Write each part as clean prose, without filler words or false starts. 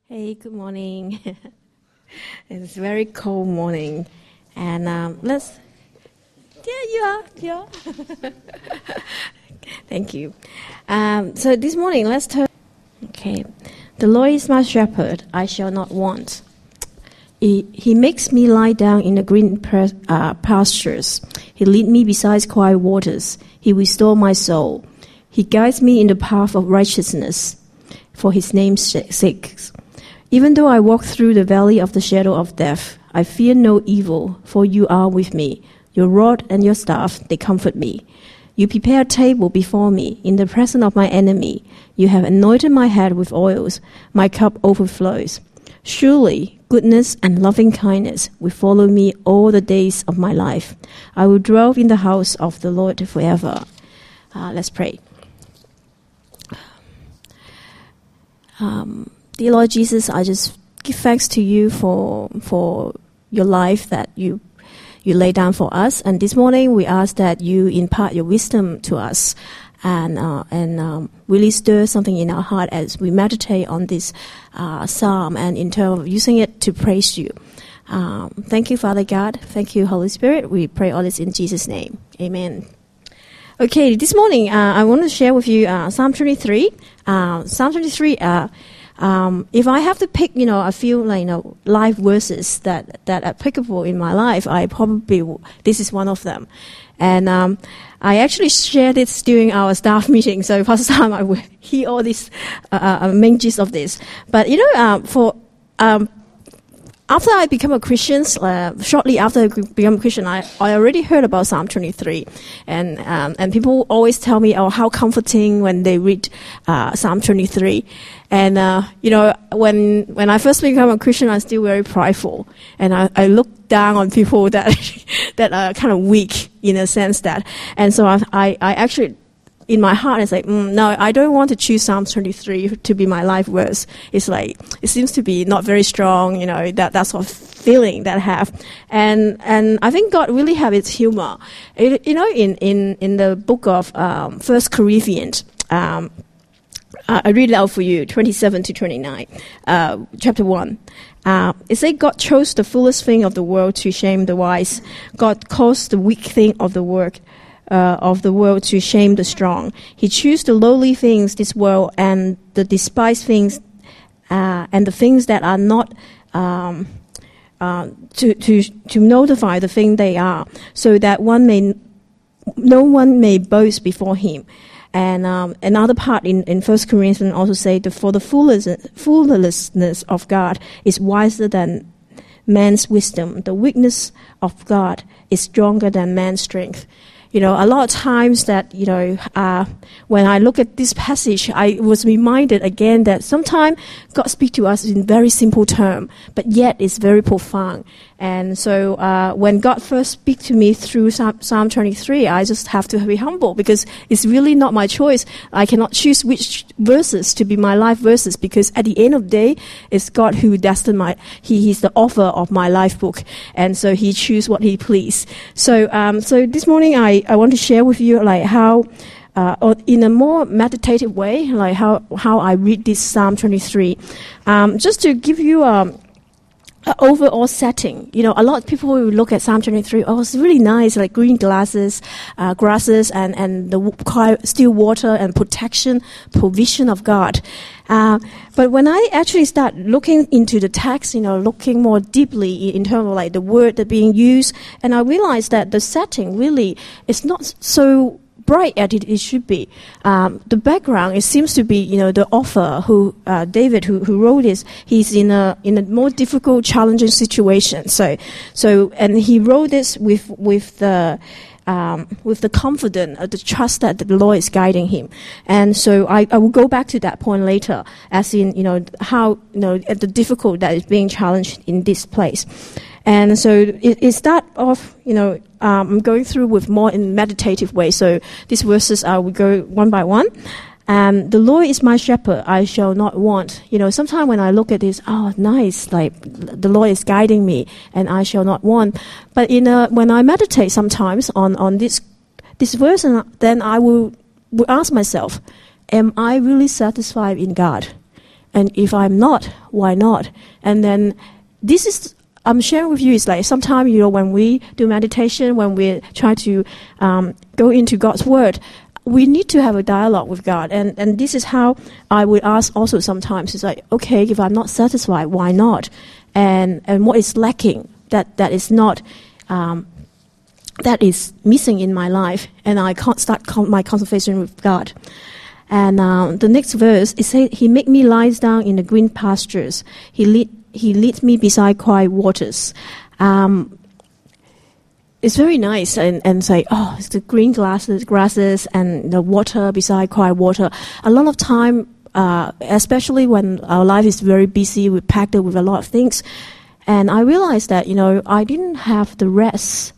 Hey, good morning. It's a very cold morning, and let's. Yeah, you are. Yeah. Thank you. So this morning, let's turn. Okay, the Lord is my shepherd; I shall not want. He makes me lie down in the green pastures. He leads me beside quiet waters. He restores my soul. He guides me in the path of righteousness, for His name's sake. Even though I walk through the valley of the shadow of death, I fear no evil, for you are with me. Your rod and your staff, they comfort me. You prepare a table before me in the presence of my enemy. You have anointed my head with oils. My cup overflows. Surely goodness and loving kindness will follow me all the days of my life. I will dwell in the house of the Lord forever. Let's pray. Dear Lord Jesus, I just give thanks to you for your life that you lay down for us. And this morning we ask that you impart your wisdom to us and really stir something in our heart as we meditate on this psalm and in terms of using it to praise you. Thank you, Father God. Thank you, Holy Spirit. We pray all this in Jesus' name. Amen. Okay, this morning I want to share with you Psalm 23. Psalm 23. If I have to pick, a few life verses that are applicable in my life, this is one of them. And I actually shared this during our staff meeting, so first time I will hear all this main gist of this. But after I became a Christian, shortly after I became a Christian, I already heard about Psalm 23, and people always tell me, oh, how comforting when they read Psalm 23. And when I first became a Christian, I was still very prideful, and I look down on people that that are kind of weak in a sense that, and so I actually. In my heart, it's like, no, I don't want to choose Psalm 23 to be my life verse. It's like, it seems to be not very strong, that sort of feeling that I have. And I think God really have its humor. In the book of 1 Corinthians, I read it out for you, 27 to 29, chapter 1. It says, God chose the foolish thing of the world to shame the wise. God caused the weak thing of the world to shame the strong. He chose the lowly things this world and the despised things and the things that are not to notify the thing they are, so that no one may boast before him. And another part in 1 Corinthians also say, for the foolishness of God is wiser than man's wisdom. The weakness of God is stronger than man's strength. A lot of times that, when I look at this passage, I was reminded again that sometimes God speaks to us in very simple terms, but yet it's very profound. And so when God first speaks to me through Psalm 23, I just have to be humble because it's really not my choice. I cannot choose which verses to be my life verses because at the end of the day, it's God who destined He's the author of my life book. And so He chooses what He pleases. So this morning I want to share with you how in a more meditative way, how I read this Psalm 23. Just to give you overall setting, a lot of people will look at Psalm 23. Oh, it's really nice, like green grasses, and the still water and provision of God. But when I actually start looking into the text, looking more deeply in terms of the word that being used, and I realized that the setting really is not so bright as it should be. The background, it seems to be, the author David who wrote this, he's in a more difficult, challenging situation. So and he wrote this with the confidence, the trust that the Lord is guiding him. And so I will go back to that point later, as in, how, the difficult that is being challenged in this place. And so it start off, I'm going through with more in meditative way. So these verses, I will go one by one. The Lord is my shepherd, I shall not want. Sometimes when I look at this, oh, nice, like the Lord is guiding me and I shall not want. But when I meditate sometimes on this verse, then I will ask myself, am I really satisfied in God? And if I'm not, why not? And then this is, I'm sharing with you, is like sometimes, when we do meditation, when we try to go into God's Word, we need to have a dialogue with God. And this is how I would ask also sometimes. It's like, okay, if I'm not satisfied, why not? And what is lacking that is not, that is missing in my life, and I can't start my conversation with God. And the next verse, it says, He made me lie down in the green pastures. He leads me beside quiet waters. It's very nice and say, oh, it's the green grasses and the water beside quiet water. A lot of time, especially when our life is very busy, we're packed with a lot of things. And I realized that, I didn't have the rest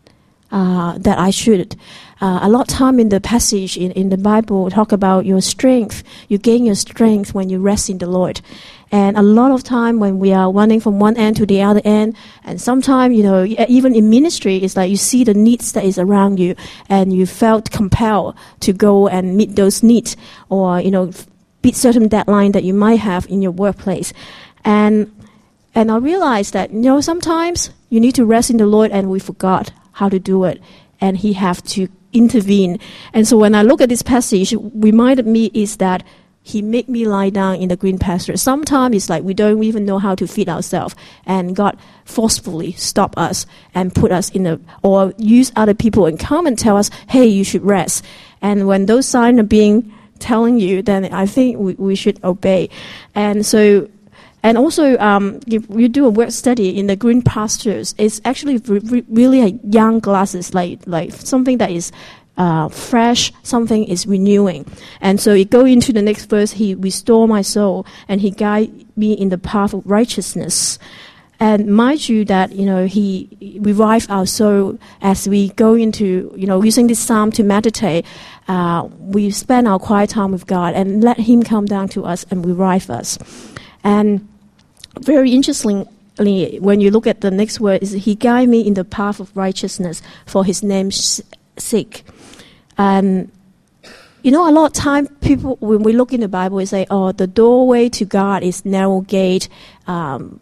that I should. A lot of time in the passage in the Bible talk about your strength. You gain your strength when you rest in the Lord. And a lot of time when we are running from one end to the other end, and sometimes, even in ministry, it's like you see the needs that is around you, and you felt compelled to go and meet those needs, or, beat certain deadline that you might have in your workplace. And I realized that, sometimes you need to rest in the Lord, and we forgot how to do it, and He have to intervene. And so when I look at this passage, reminded me is that He made me lie down in the green pasture. Sometimes it's like we don't even know how to feed ourselves, and God forcefully stop us and put us or use other people and come and tell us, hey, you should rest. And when those signs are being telling you, then I think we should obey. And so, and also, if you do a work study in the green pastures, it's actually really a young grasses, like something that is fresh, something is renewing. And so it go into the next verse, He restore my soul, and He guide me in the path of righteousness. And mind you that, He revive our soul as we go into, using this psalm to meditate. We spend our quiet time with God and let Him come down to us and revive us. And very interestingly, when you look at the next word, is He guide me in the path of righteousness for His name's sake. And, a lot of time people, when we look in the Bible, we say, oh, the doorway to God is narrow gate, and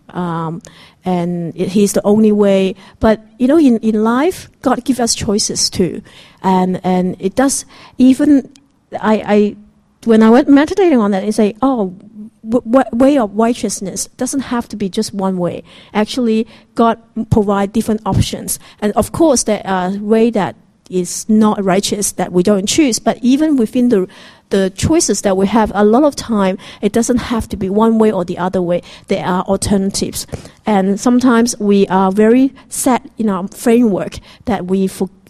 He's the only way. But, in life, God gives us choices too. And it does, even, when I went meditating on that, I say, oh, way of righteousness doesn't have to be just one way. Actually, God provide different options. And of course, there are ways that is not righteous that we don't choose. But even within the choices that we have, a lot of time, it doesn't have to be one way or the other way. There are alternatives. And sometimes we are very set in our framework that we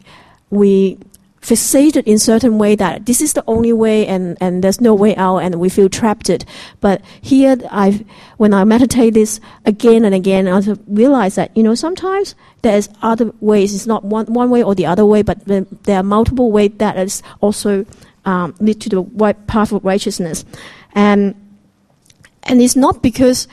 fixated in certain way that this is the only way and there's no way out, and we feel trapped. But here, when I meditate this again and again, I realize that, sometimes there's other ways. It's not one way or the other way, but there are multiple ways that is also lead to the right path of righteousness. And it's not because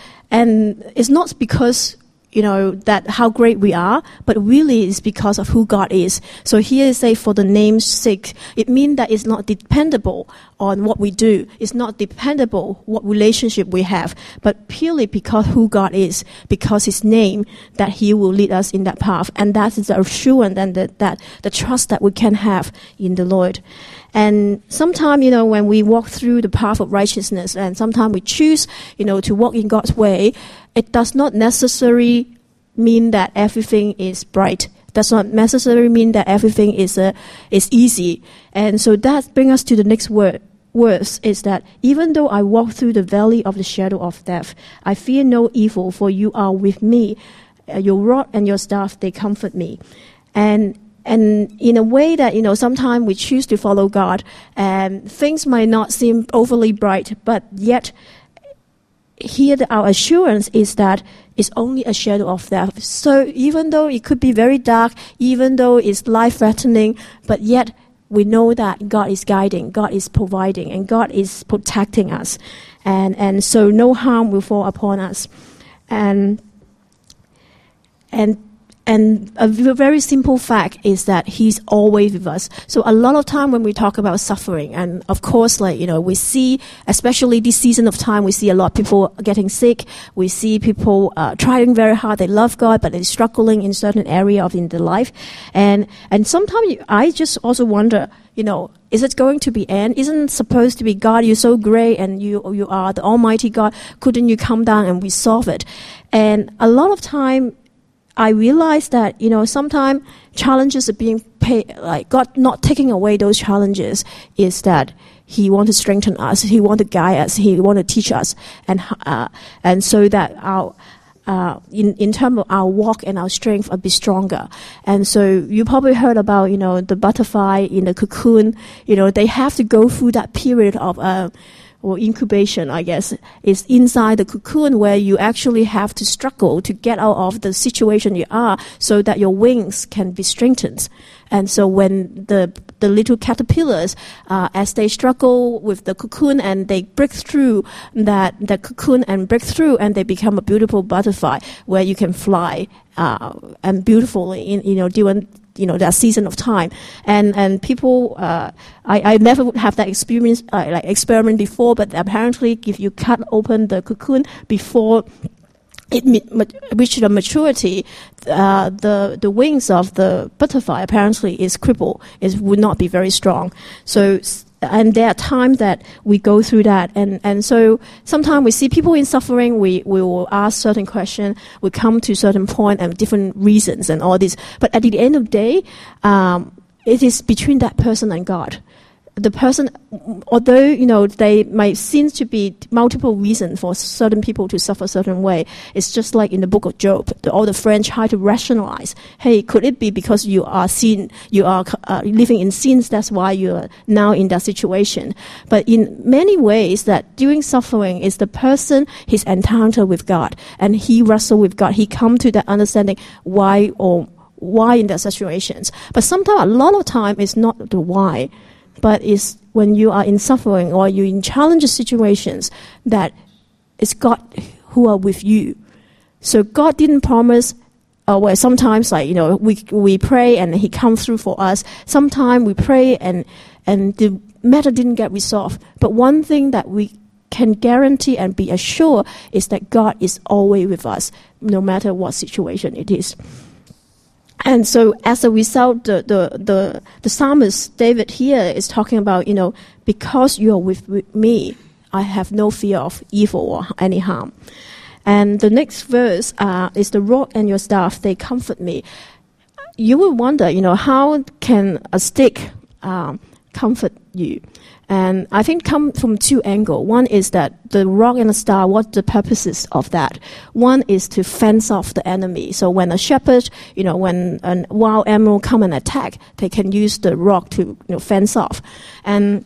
that how great we are, but really it's because of who God is. So here it says, for the name's sake, it means that it's not dependable on what we do. It's not dependable what relationship we have, but purely because who God is, because His name, that He will lead us in that path. And that is the assurance and the trust that we can have in the Lord. And sometimes, when we walk through the path of righteousness, and sometimes we choose, to walk in God's way, it does not necessarily mean that everything is bright. Does not necessarily mean that everything is easy. And so that brings us to the next words, is that even though I walk through the valley of the shadow of death, I fear no evil, for you are with me. Your rod and your staff, they comfort me. And in a way that, sometimes we choose to follow God, and things might not seem overly bright, but yet here our assurance is that it's only a shadow of death. So even though it could be very dark, even though it's life-threatening, but yet we know that God is guiding, God is providing, and God is protecting us. And so no harm will fall upon us. And And a very simple fact is that He's always with us. So a lot of time when we talk about suffering, and of course, we see, especially this season of time, we see a lot of people getting sick. We see people trying very hard. They love God, but they're struggling in certain area in their life. And sometimes I just also wonder, is it going to be end? Isn't it supposed to be God? You're so great, and you are the Almighty God. Couldn't you come down and resolve it? And a lot of time, I realize that, sometimes challenges are being paid, God not taking away those challenges, is that He wants to strengthen us, He wants to guide us, He wants to teach us, and so that our, in terms of our walk and our strength will be stronger. And so you probably heard about, the butterfly in the cocoon, they have to go through that period of, or incubation, I guess, is inside the cocoon where you actually have to struggle to get out of the situation you are so that your wings can be strengthened. And so when the little caterpillars, as they struggle with the cocoon and they break through the cocoon and break through, and they become a beautiful butterfly where you can fly, and beautifully during that season of time. And people, I never would have that experience, experiment before, but apparently if you cut open the cocoon before it reached the maturity, the wings of the butterfly apparently is crippled. It would not be very strong. So, and there are times that we go through that, and so sometimes we see people in suffering, we will ask certain questions, we come to certain point and different reasons and all this. But at the end of the day, it is between that person and God. The person, although, they might seem to be multiple reasons for certain people to suffer a certain way, it's just like in the book of Job. All the friends try to rationalize, hey, could it be because you are living in sins, that's why you are now in that situation. But in many ways, that during suffering is the person, his encounter with God, and he wrestle with God. He come to that understanding why in that situations. But sometimes, a lot of time, it's not the why, but it's when you are in suffering or you're in challenging situations that it's God who are with you. So God didn't promise, where sometimes we pray and He comes through for us. Sometimes we pray and the matter didn't get resolved. But one thing that we can guarantee and be assured is that God is always with us, no matter what situation it is. And so as a result, the psalmist David here is talking about, because you are with me, I have no fear of evil or any harm. And the next verse is the rock and your staff, they comfort me. You will wonder, how can a stick comfort you? And I think come from two angles. One is that the rock and the staff, what the purposes of that? One is to fence off the enemy. So when a shepherd, when a wild animal come and attack, they can use the rock to fence off. And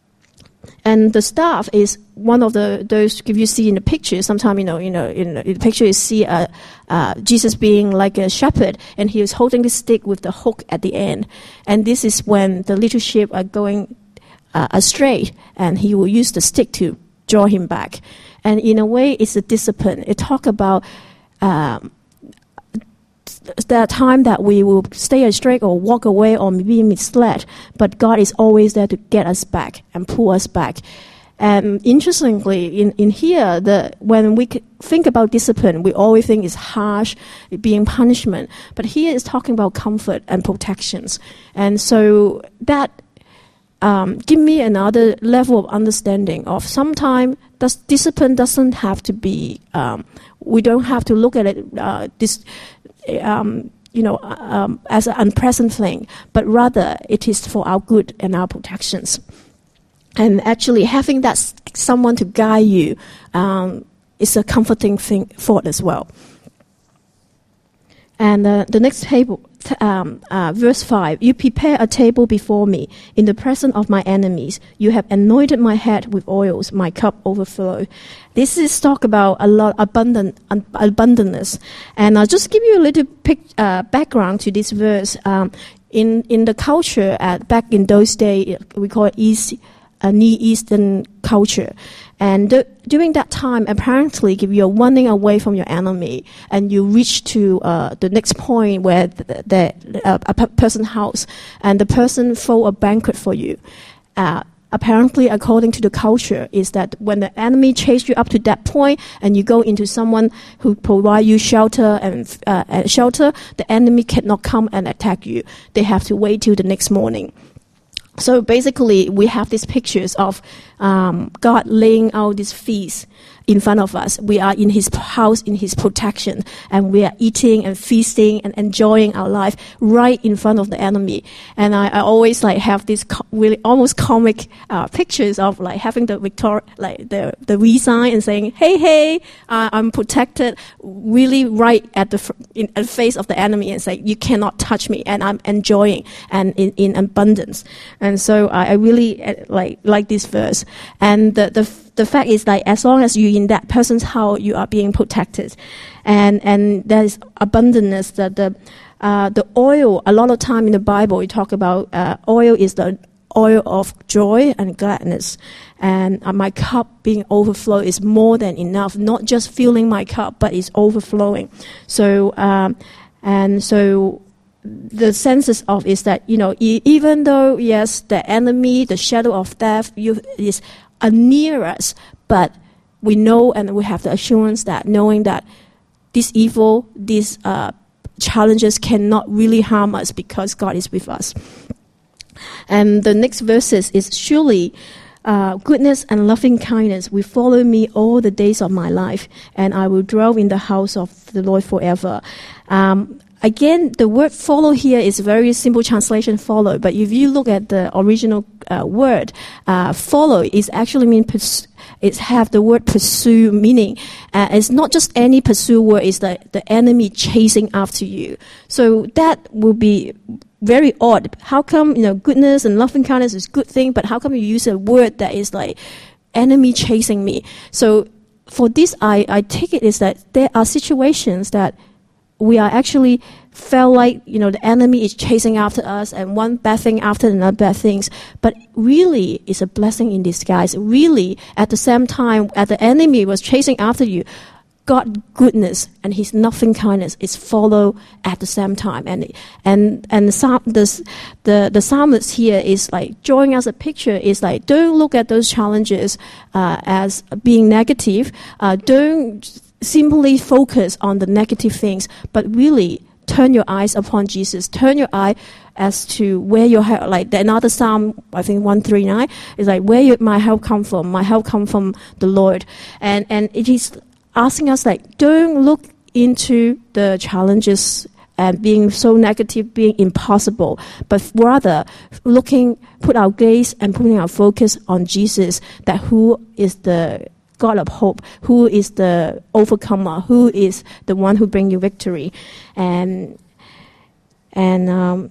the staff is one of those, if you see in the picture, sometimes, in the picture you see Jesus being like a shepherd, and he is holding the stick with the hook at the end. And this is when the little sheep are going astray, and he will use the stick to draw him back. And in a way, it's a discipline. It talk about the time that we will stay astray or walk away or be misled, but God is always there to get us back and pull us back. And interestingly, in here, when we think about discipline, we always think it's harsh, being punishment. But here it's talking about comfort and protections. And so that give me another level of understanding of sometimes discipline doesn't have to be, we don't have to look at it as an unpleasant thing, but rather it is for our good and our protections. And actually having that someone to guide you is a comforting thought as well. And the next table, verse 5, you prepare a table before me in the presence of my enemies. You have anointed my head with oils, my cup overflow. This is talk about a lot abundantness. And I'll just give you a little background to this verse. In the culture back in those days, we call it Near Eastern culture. And during that time, apparently, if you're running away from your enemy and you reach to the next point where a person's house and the person throw a banquet for you, apparently, according to the culture, is that when the enemy chase you up to that point and you go into someone who provide you shelter and shelter, the enemy cannot come and attack you. They have to wait till the next morning. So basically, we have these pictures of God laying out this feast in front of us. We are in His house, in His protection, and we are eating and feasting and enjoying our life right in front of the enemy. And I always have this really almost comic pictures of having the the V sign and saying, "Hey, I'm protected," really right at the face of the enemy, and say, "You cannot touch me," and I'm enjoying and in abundance. And so I really like this verse. And the fact is, as long as you're in that person's house, you are being protected, and there's abundance. That the oil, a lot of time in the Bible, we talk about oil is the oil of joy and gladness, and my cup being overflow is more than enough. Not just filling my cup, but it's overflowing. So the senses of is that even though yes, the enemy, the shadow of death, is near us, but we know and we have the assurance that knowing that this evil, these challenges cannot really harm us because God is with us. And the next verses is surely goodness and loving kindness will follow me all the days of my life, and I will dwell in the house of the Lord forever. Again, the word follow here is a very simple translation, follow. But if you look at the original word, follow is actually mean it have the word pursue meaning. It's not just any pursue word, it's the enemy chasing after you. So that will be very odd. How come, goodness and loving kindness is a good thing, but how come you use a word that is like enemy chasing me? So for this, I take it is that there are situations that we are actually felt like, the enemy is chasing after us and one bad thing after another bad things. But really, it's a blessing in disguise. Really, at the same time, as the enemy was chasing after you, God's goodness and His loving kindness is follow at the same time. And the psalmist here is drawing us a picture is don't look at those challenges as being negative. Don't simply focus on the negative things, but really turn your eyes upon Jesus. Turn your eye as to where your help, another Psalm, I think 139, is where my help come from. My help come from the Lord. And it is asking us don't look into the challenges and being so negative, being impossible, but rather put our gaze and putting our focus on Jesus, that who is the God of hope, who is the overcomer, who is the one who brings you victory. So and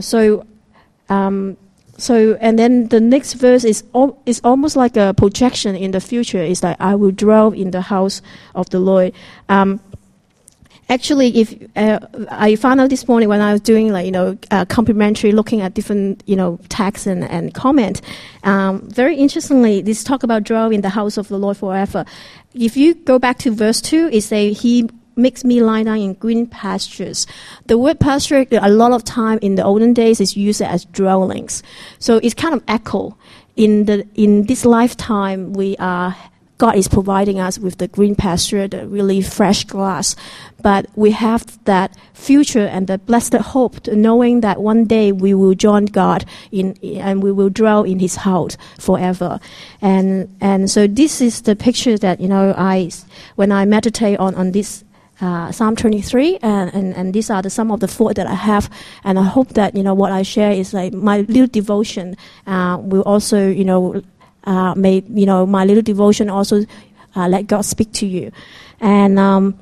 then the next verse is almost like a projection in the future. It's I will dwell in the house of the Lord. Actually, if I found out this morning when I was doing complimentary, looking at different texts and comment, very interestingly, this talk about dwell in the house of the Lord forever. If you go back to verse 2, it says He makes me lie down in green pastures. The word pasture, a lot of time in the olden days, is used as dwellings. So it's kind of echo in this lifetime. God is providing us with the green pasture, the really fresh grass. But we have that future and the blessed hope, knowing that one day we will join God and we will dwell in His house forever. And so this is the picture that, when I meditate on this Psalm 23, and these are some of the thoughts that I have. And I hope that, what I share is my little devotion will also, my little devotion also let God speak to you. And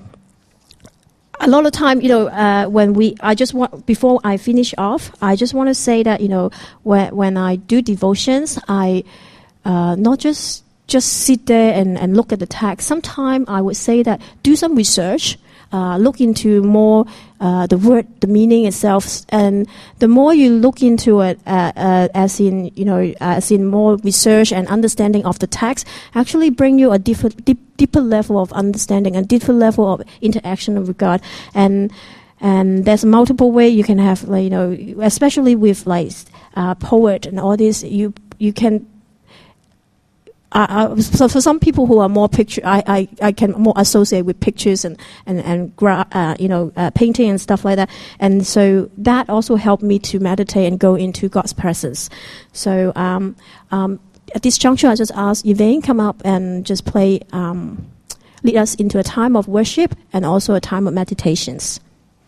a lot of time, before I finish off, I just want to say that, when I do devotions, I not just just sit there and look at the text. Sometimes I would say that do some research, look into more the word, the meaning itself, and the more you look into it, as in more research and understanding of the text, actually bring you a deeper level of understanding and deeper level of interaction with God. And there's multiple way you can have, especially with poet and all this, you can. So for some people who are more picture, I can more associate with pictures and painting and stuff like that. And so that also helped me to meditate and go into God's presence. So at this juncture, I just asked Yvain come up and just lead us into a time of worship and also a time of meditations.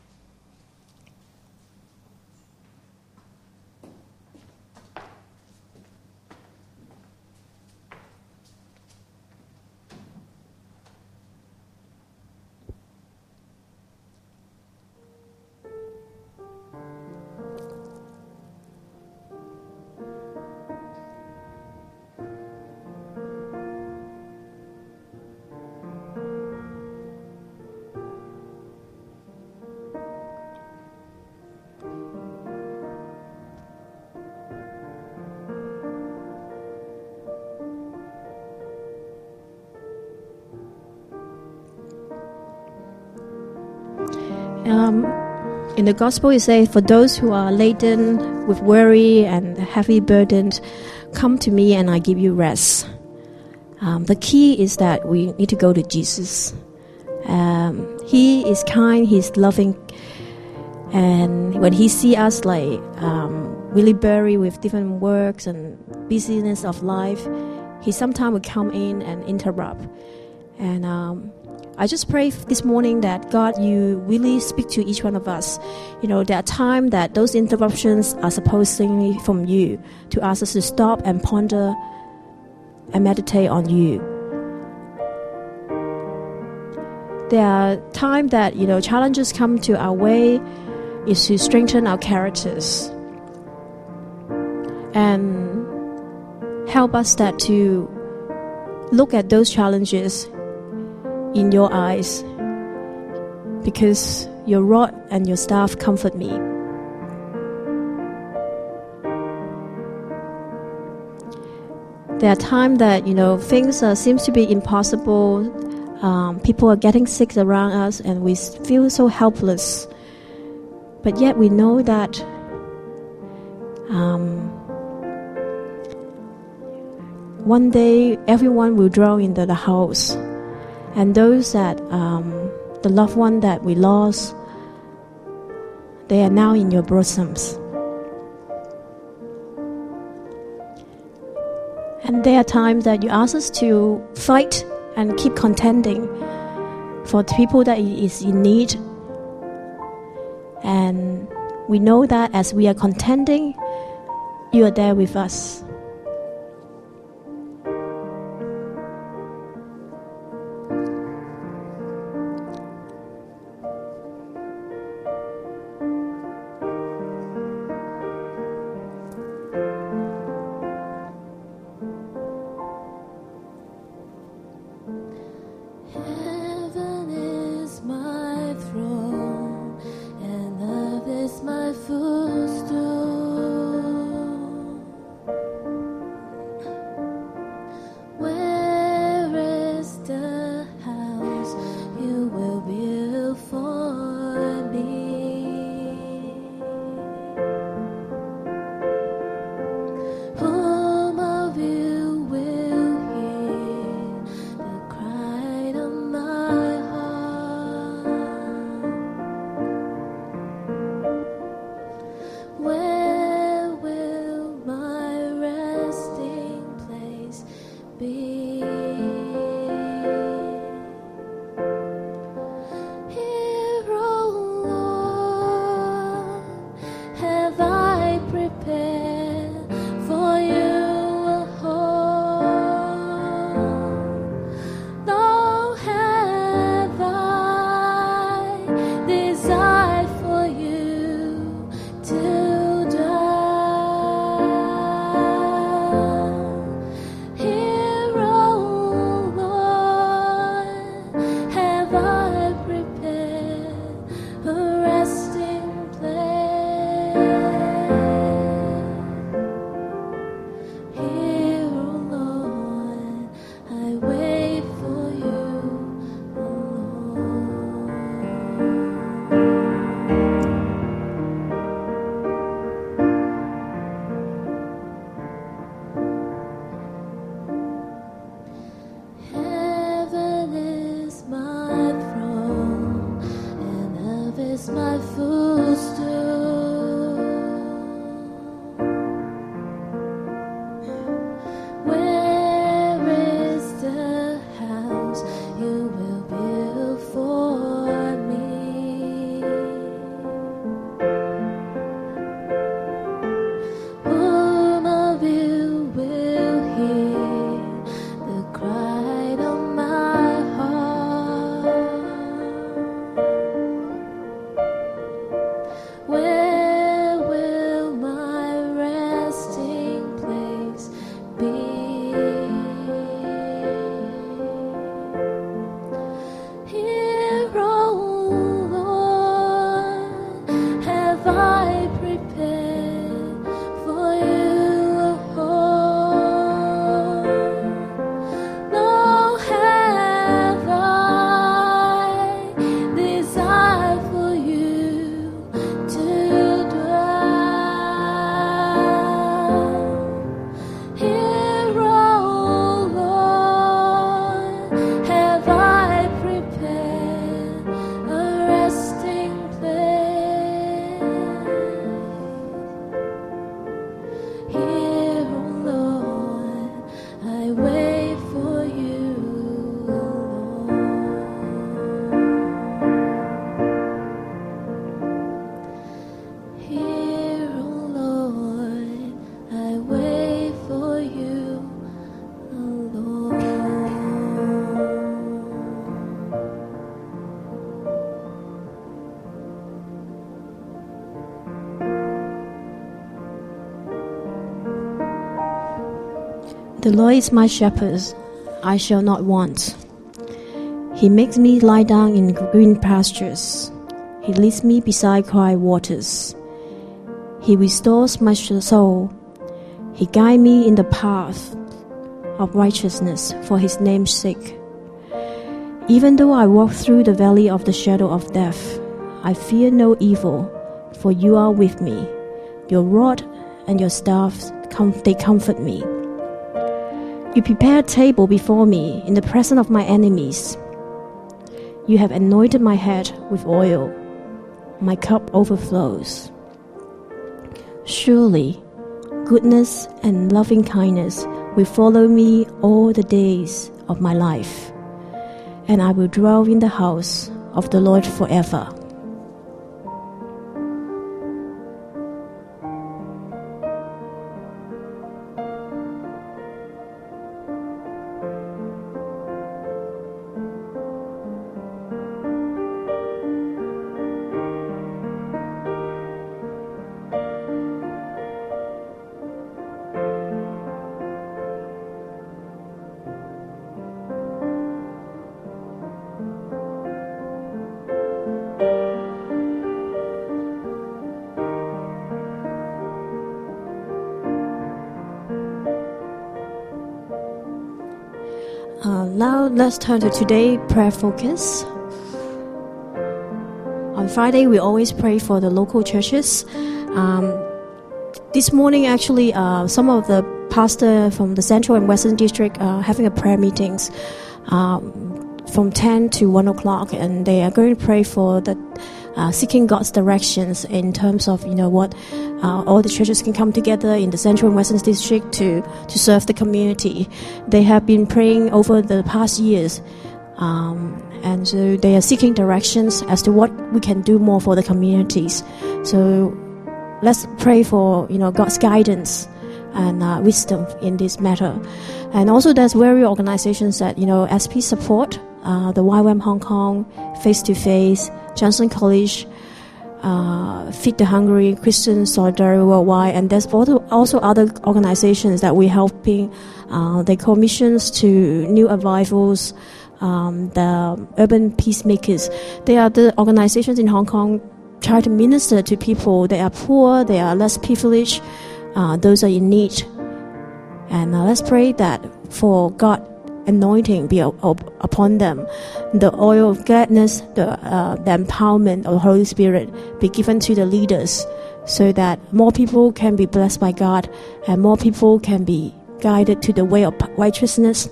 In the gospel, it says, for those who are laden with worry and heavy burdened, come to me and I give you rest. The key is that we need to go to Jesus. He is kind, he's loving, and when he sees us really buried with different works and busyness of life, he sometimes will come in and interrupt. And I just pray this morning that God, you really speak to each one of us. There are times that those interruptions are supposedly from you to ask us to stop and ponder and meditate on you. There are times that, challenges come to our way is to strengthen our characters and help us that to look at those challenges in your eyes, because your rod and your staff comfort me. There are times that, things seems to be impossible. People are getting sick around us and we feel so helpless. But yet we know that one day everyone will draw into the house. And those that, the loved one that we lost, they are now in your bosoms. And there are times that you ask us to fight and keep contending for the people that is in need. And we know that as we are contending, you are there with us. The Lord is my shepherd, I shall not want. He makes me lie down in green pastures. He leads me beside quiet waters. He restores my soul. He guides me in the path of righteousness for his name's sake. Even though I walk through the valley of the shadow of death, I fear no evil, for you are with me. Your rod and your staff, they comfort me. You prepare a table before me in the presence of my enemies. You have anointed my head with oil. My cup overflows. Surely, goodness and loving kindness will follow me all the days of my life, and I will dwell in the house of the Lord forever. Now let's turn to today's prayer focus. On Friday, we always pray for the local churches. This morning, actually, some of the pastors from the Central and Western District are having a prayer meetings from 10 to 1 o'clock, and they are going to pray for the seeking God's directions in terms of what all the churches can come together in the Central and Western District to serve the community. They have been praying over the past years, and so they are seeking directions as to what we can do more for the communities. So let's pray for God's guidance and wisdom in this matter. And also there's various organizations that SP support, the YWAM Hong Kong, Face to Face, Johnson College, Feed the Hungry, Christian Solidarity Worldwide, and there's also other organizations that we're helping. They call Missions to New Arrivals, the Urban Peacemakers. They are the organizations in Hong Kong try to minister to people. They are poor, they are less privileged, those are in need. And let's pray that for God anointing be upon them, the oil of gladness, the empowerment of the Holy Spirit be given to the leaders, so that more people can be blessed by God and more people can be guided to the way of righteousness,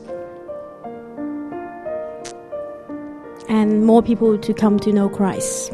and more people to come to know Christ.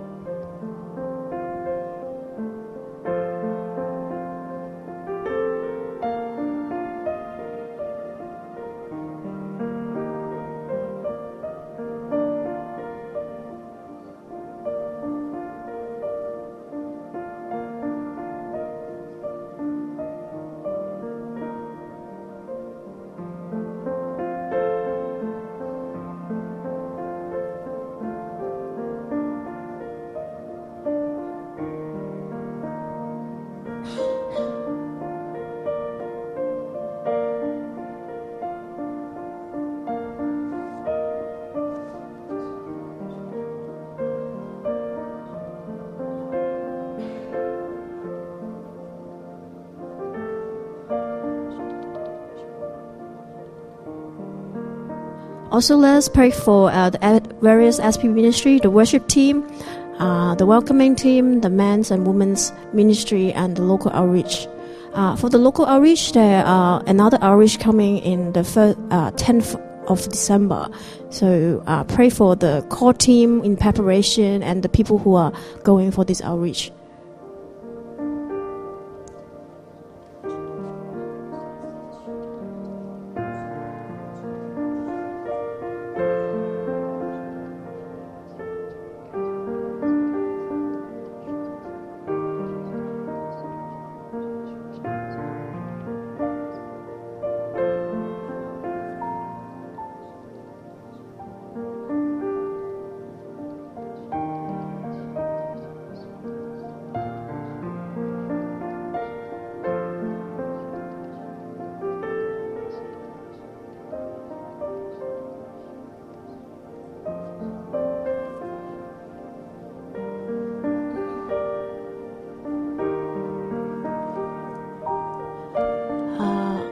Also, let's pray for the various SP ministry, the worship team, the welcoming team, the men's and women's ministry, and the local outreach. For the local outreach, there are another outreach coming in the 10th of December. So pray for the core team in preparation and the people who are going for this outreach.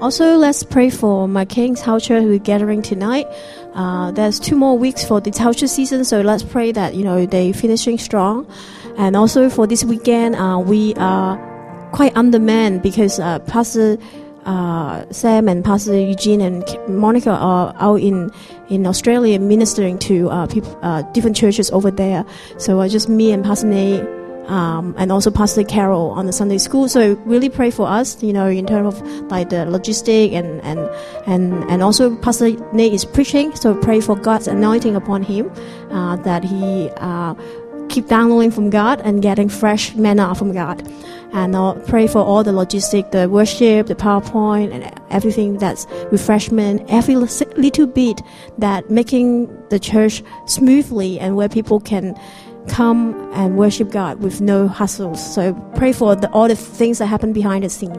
Also, let's pray for my King's House Church who is gathering tonight. There's 2 more weeks for the house church season, so let's pray that they finishing strong. And also for this weekend, we are quite undermanned because Pastor Sam and Pastor Eugene and Monica are out in Australia ministering to different churches over there. So just me and Pastor Nate, and also Pastor Carol on the Sunday school. So really pray for us, in terms of like the logistic and also Pastor Nate is preaching. So pray for God's anointing upon him, that he keep downloading from God and getting fresh manna from God. And pray for all the logistic, the worship, the PowerPoint, and everything that's refreshment, every little bit that making the church smoothly and where people can come and worship God with no hassles. So pray for all the things that happen behind the scene.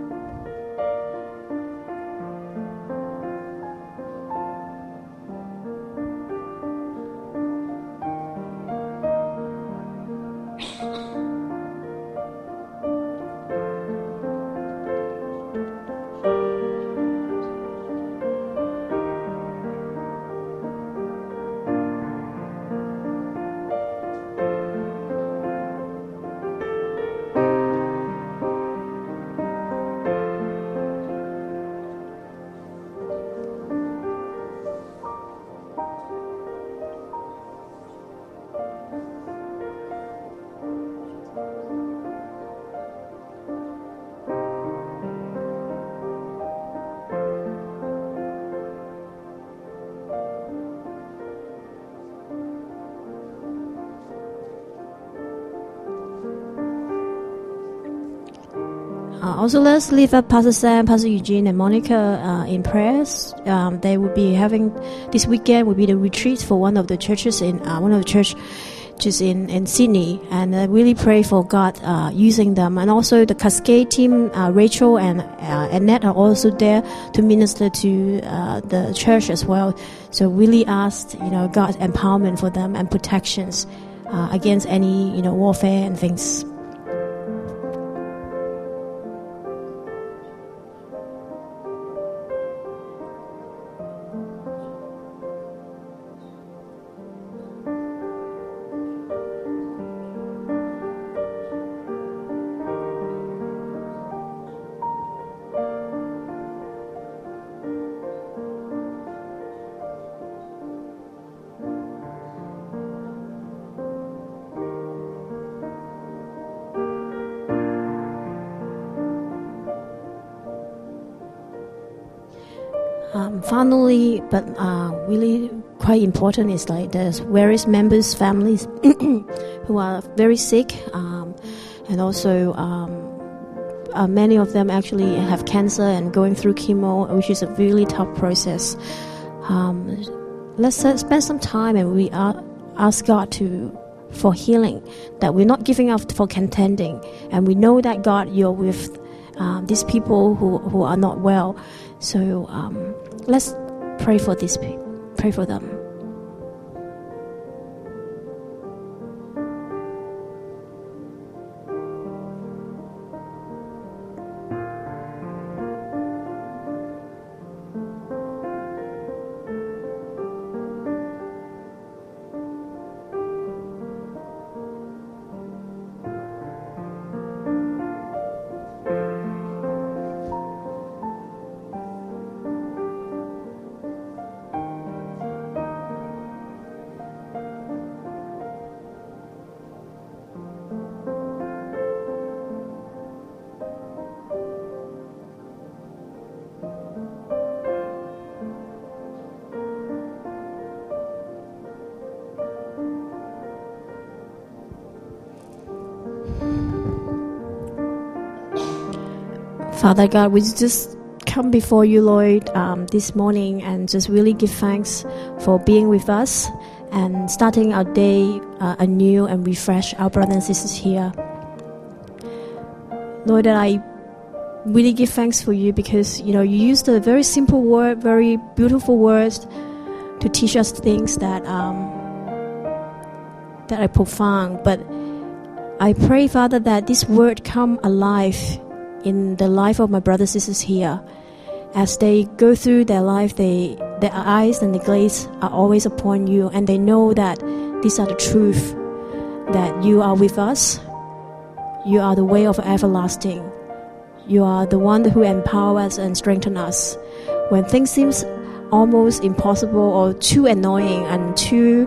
Also, let's lift up Pastor Sam, Pastor Eugene, and Monica in prayers. They will be having this weekend will be the retreat for one of the churches in Sydney, and I really pray for God using them. And also the Cascade team, Rachel and Annette are also there to minister to the church as well. So really ask God's empowerment for them and protections against any warfare and things. Finally, but really quite important is like there's various members, families who are very sick, and also many of them actually have cancer and going through chemo, which is a really tough process. Let's spend some time and we ask God for healing, that we're not giving up for contending, and we know that God, you're with these people who are not well. So let's pray for pray for them. Father God, we just come before you, Lord, this morning and just really give thanks for being with us and starting our day anew and refresh our brothers and sisters here. Lord, that I really give thanks for you because, you used a very simple word, very beautiful words to teach us things that are profound. But I pray, Father, that this word come alive in the life of my brothers and sisters here, as they go through their life, their eyes and the gaze are always upon you, and they know that these are the truth, that you are with us. You are the way of everlasting. You are the one who empowers and strengthens us. When things seem almost impossible or too annoying and too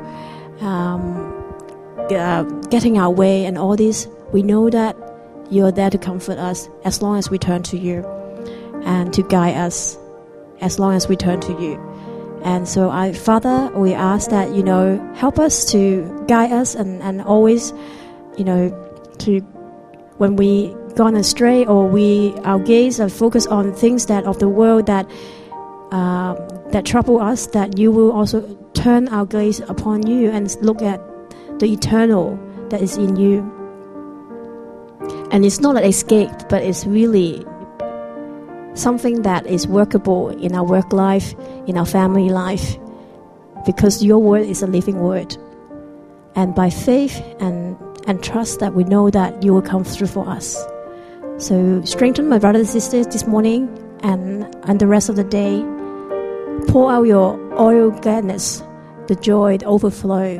getting our way and all this, we know that you are there to comfort us as long as we turn to you, and to guide us as long as we turn to you. And so, Father, we ask that, help us to guide us and always, to when we gone astray or our gaze are focused on things that of the world that trouble us, that you will also turn our gaze upon you and look at the eternal that is in you. And it's not an escape, but it's really something that is workable in our work life, in our family life, because your word is a living word. And by faith and trust that we know that you will come through for us. So strengthen my brothers and sisters this morning and the rest of the day. Pour out your oil gladness, the joy, the overflow.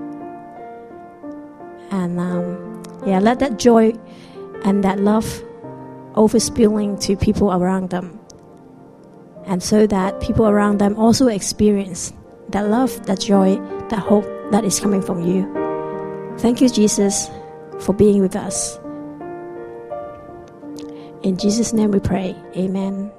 And let that joy and that love overspilling to people around them. And so that people around them also experience that love, that joy, that hope that is coming from you. Thank you, Jesus, for being with us. In Jesus' name we pray. Amen.